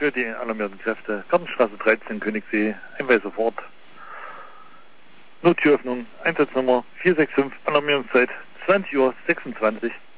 für die alarmierten Kräfte. Gartenstraße 13, Königssee, Einweis sofort. Nottüröffnung, Einsatznummer 465, Alarmierungszeit 20:26 Uhr.